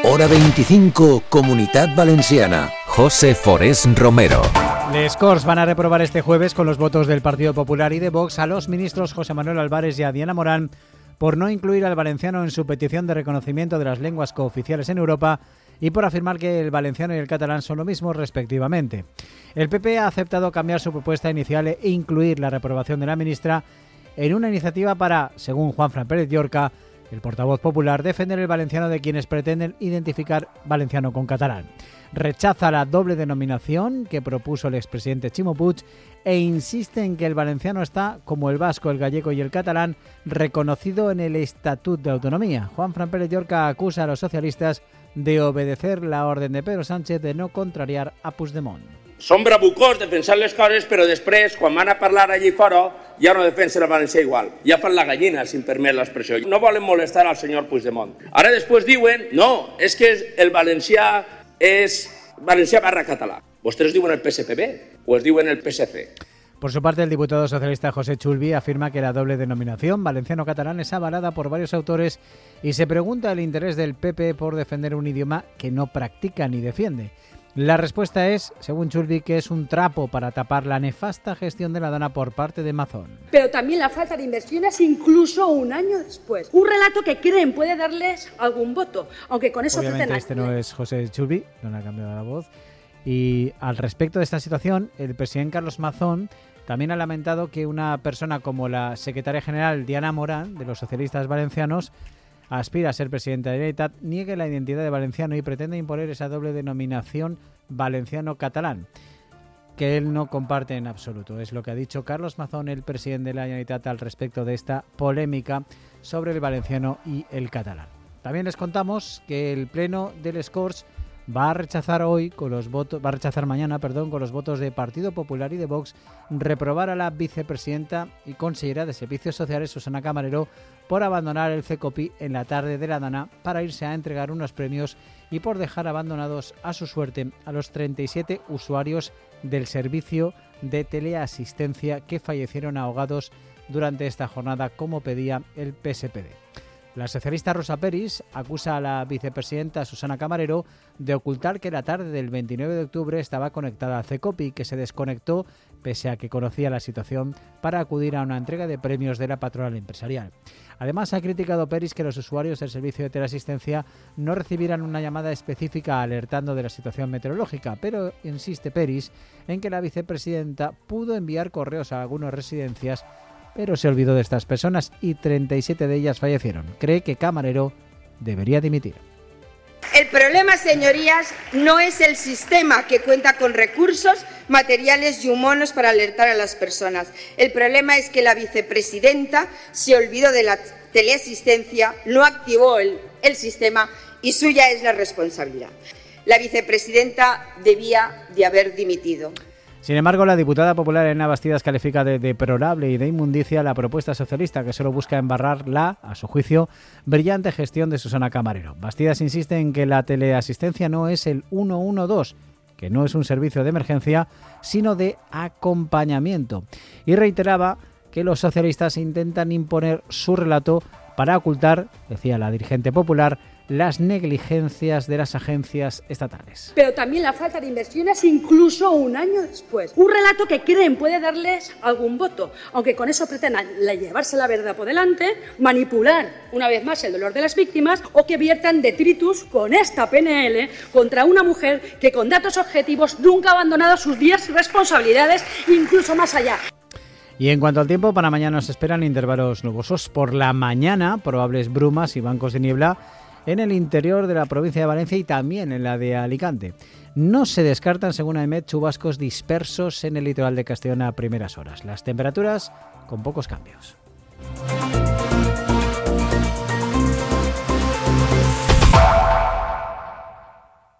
Hora 25, Comunitat Valenciana. José Forés Romero. Les Corts van a reprobar este jueves con los votos del Partido Popular y de Vox a los ministros José Manuel Álvarez y a Diana Morán por no incluir al valenciano en su petición de reconocimiento de las lenguas cooficiales en Europa y por afirmar que el valenciano y el catalán son lo mismo respectivamente. El PP ha aceptado cambiar su propuesta inicial e incluir la reprobación de la ministra en una iniciativa para, según Juanfran Pérez Llorca, el portavoz popular, defender el valenciano de quienes pretenden identificar valenciano con catalán. Rechaza la doble denominación que propuso el expresidente Ximo Puig e insiste en que el valenciano está, como el vasco, el gallego y el catalán, reconocido en el Estatut de Autonomía. Juanfran Pérez Llorca acusa a los socialistas de obedecer la orden de Pedro Sánchez de no contrariar a Puigdemont. Són bravucors defensant les coses, però després, quan van a parlar allí fora, ja no defensen el valencià igual. Ja fan la gallina, si em permet l'expressió. No volen molestar al senyor Puigdemont. Ara després diuen, no, és que el valencià és valencià barra català. ¿Vostès diuen el PSPB o es diuen el PSC? Por su parte, el diputado socialista José Chulvi afirma que la doble denominación valenciano-catalán es avalada por varios autores y se pregunta el interés del PP por defender un idioma que no practica ni defiende. La respuesta es, según Chulvi, que es un trapo para tapar la nefasta gestión de la Dana por parte de Mazón. Pero también la falta de inversiones incluso un año después. Un relato que creen puede darles algún voto, aunque con eso... Obviamente este no es José Chulvi, no le ha cambiado la voz. Y al respecto de esta situación, el presidente Carlos Mazón también ha lamentado que una persona como la secretaria general Diana Morán, de los socialistas valencianos, aspira a ser presidenta de la Generalitat, niegue la identidad de valenciano y pretende imponer esa doble denominación valenciano-catalán, que él no comparte en absoluto. Es lo que ha dicho Carlos Mazón, el presidente de la Generalitat, al respecto de esta polémica sobre el valenciano y el catalán. También les contamos que el pleno de Les Corts va a rechazar mañana con los votos de Partido Popular y de Vox, reprobar a la vicepresidenta y consellera de Servicios Sociales, Susana Camarero, por abandonar el CECOPI en la tarde de la Dana para irse a entregar unos premios y por dejar abandonados a su suerte a los 37 usuarios del servicio de teleasistencia que fallecieron ahogados durante esta jornada, como pedía el PSPD. La socialista Rosa Peris acusa a la vicepresidenta Susana Camarero de ocultar que la tarde del 29 de octubre estaba conectada al CECOPI y que se desconectó pese a que conocía la situación para acudir a una entrega de premios de la patronal empresarial. Además, ha criticado Peris que los usuarios del servicio de teleasistencia no recibieran una llamada específica alertando de la situación meteorológica, pero insiste Peris en que la vicepresidenta pudo enviar correos a algunas residencias, pero se olvidó de estas personas y 37 de ellas fallecieron. Cree que Camarero debería dimitir. El problema, señorías, no es el sistema que cuenta con recursos, materiales y humanos para alertar a las personas. El problema es que la vicepresidenta se olvidó de la teleasistencia, no activó el sistema y suya es la responsabilidad. La vicepresidenta debía de haber dimitido. Sin embargo, la diputada popular Elena Bastidas califica de deplorable y de inmundicia la propuesta socialista que solo busca embarrar la, a su juicio, brillante gestión de Susana Camarero. Bastidas insiste en que la teleasistencia no es el 112, que no es un servicio de emergencia, sino de acompañamiento. Y reiteraba que los socialistas intentan imponer su relato para ocultar, decía la dirigente popular, las negligencias de las agencias estatales. Pero también la falta de inversiones incluso un año después. Un relato que creen puede darles algún voto, aunque con eso pretendan llevarse la verdad por delante, manipular una vez más el dolor de las víctimas o que viertan detritus con esta PNL contra una mujer que con datos objetivos nunca ha abandonado sus 10 responsabilidades, incluso más allá. Y en cuanto al tiempo, para mañana nos esperan intervalos nubosos. Por la mañana, probables brumas y bancos de niebla en el interior de la provincia de Valencia y también en la de Alicante. No se descartan, según AEMET, chubascos dispersos en el litoral de Castellón a primeras horas. Las temperaturas con pocos cambios.